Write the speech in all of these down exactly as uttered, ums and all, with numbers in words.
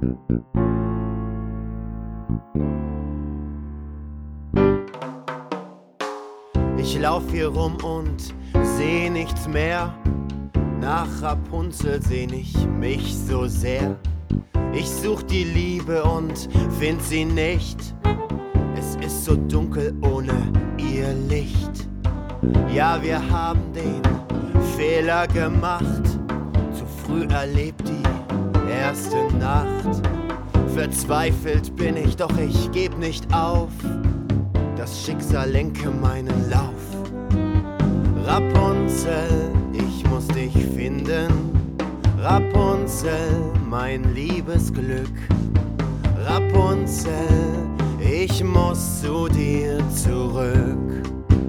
Ich lauf hier rum und seh nichts mehr. Nach Rapunzel sehn ich mich so sehr. Ich such die Liebe und find sie nicht. Es ist so dunkel ohne ihr Licht. Ja, wir haben den Fehler gemacht. Zu früh erlebt die erste Nacht. Verzweifelt bin ich, doch ich geb nicht auf. Das Schicksal lenke meinen Lauf. Rapunzel, ich muss dich finden. Rapunzel, mein Liebesglück. Rapunzel, ich muss zu dir zurück.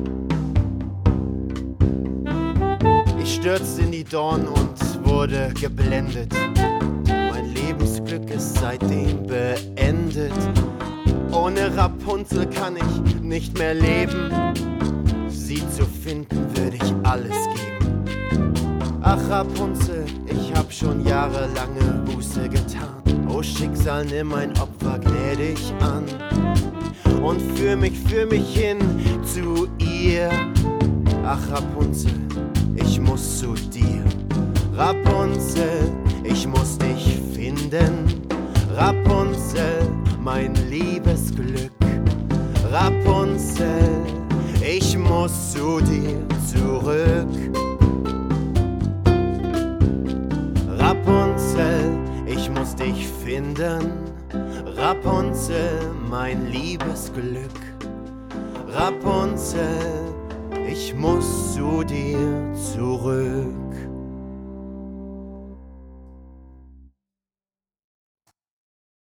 Ich stürzte in die Dorn und wurde geblendet. Mein Lebensglück ist seitdem beendet. Ohne Rapunzel kann ich nicht mehr leben. Sie zu finden, würde ich alles geben. Ach Rapunzel, ich hab schon jahrelange Buße getan. Oh Schicksal, nimm mein Opfer gnädig an und führ mich, führ mich hin zu ihr. Ach Rapunzel, ich muss zu dir. Rapunzel, ich muss dich finden. Rapunzel, mein Liebesglück. Rapunzel, ich muss zu dir zurück. Rapunzel, ich muss dich finden. Rapunzel, mein Liebesglück. Rapunzel, ich muss zu dir zurück.